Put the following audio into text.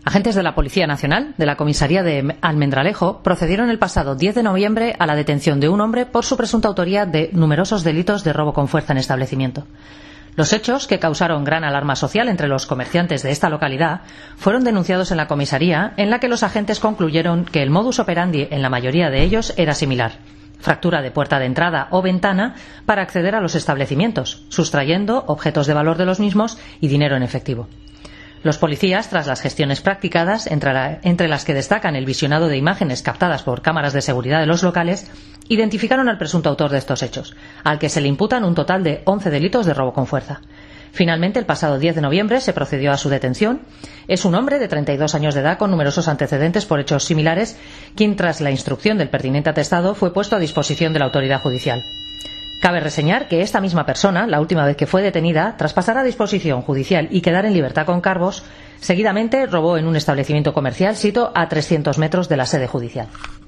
Agentes de la Policía Nacional, de la comisaría de Almendralejo, procedieron el pasado 10 de noviembre a la detención de un hombre por su presunta autoría de numerosos delitos de robo con fuerza en establecimiento. Los hechos, que causaron gran alarma social entre los comerciantes de esta localidad, fueron denunciados en la comisaría, en la que los agentes concluyeron que el modus operandi en la mayoría de ellos era similar: fractura de puerta de entrada o ventana para acceder a los establecimientos, sustrayendo objetos de valor de los mismos y dinero en efectivo. Los policías, tras las gestiones practicadas, entre las que destacan el visionado de imágenes captadas por cámaras de seguridad de los locales, identificaron al presunto autor de estos hechos, al que se le imputan un total de 11 delitos de robo con fuerza. Finalmente, el pasado 10 de noviembre se procedió a su detención. Es un hombre de 32 años de edad con numerosos antecedentes por hechos similares, quien, tras la instrucción del pertinente atestado, fue puesto a disposición de la autoridad judicial. Cabe reseñar que esta misma persona, la última vez que fue detenida, tras pasar a disposición judicial y quedar en libertad con cargos, seguidamente robó en un establecimiento comercial situado a 300 metros de la sede judicial.